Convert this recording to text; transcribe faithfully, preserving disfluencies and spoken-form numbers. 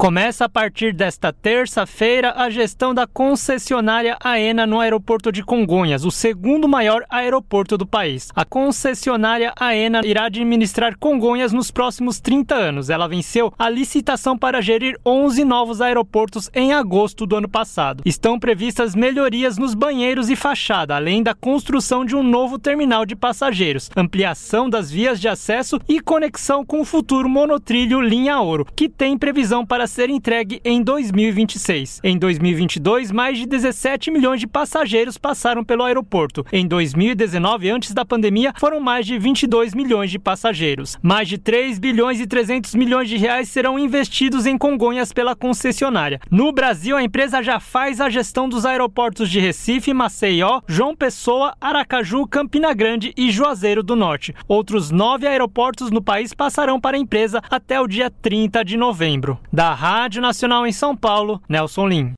Começa a partir desta terça-feira a gestão da concessionária Aena no aeroporto de Congonhas, o segundo maior aeroporto do país. A concessionária Aena irá administrar Congonhas nos próximos trinta anos. Ela venceu a licitação para gerir onze novos aeroportos em agosto do ano passado. Estão previstas melhorias nos banheiros e fachada, além da construção de um novo terminal de passageiros, ampliação das vias de acesso e conexão com o futuro monotrilho Linha Ouro, que tem previsão para ser entregue em dois mil e vinte e seis. Em dois mil e vinte e dois, mais de dezessete milhões de passageiros passaram pelo aeroporto. Em dois mil e dezenove, antes da pandemia, foram mais de vinte e dois milhões de passageiros. Mais de três bilhões e trezentos milhões de reais serão investidos em Congonhas pela concessionária. No Brasil, a empresa já faz a gestão dos aeroportos de Recife, Maceió, João Pessoa, Aracaju, Campina Grande e Juazeiro do Norte. Outros nove aeroportos no país passarão para a empresa até o dia trinta de novembro. Da Rádio Nacional em São Paulo, Nelson Lim.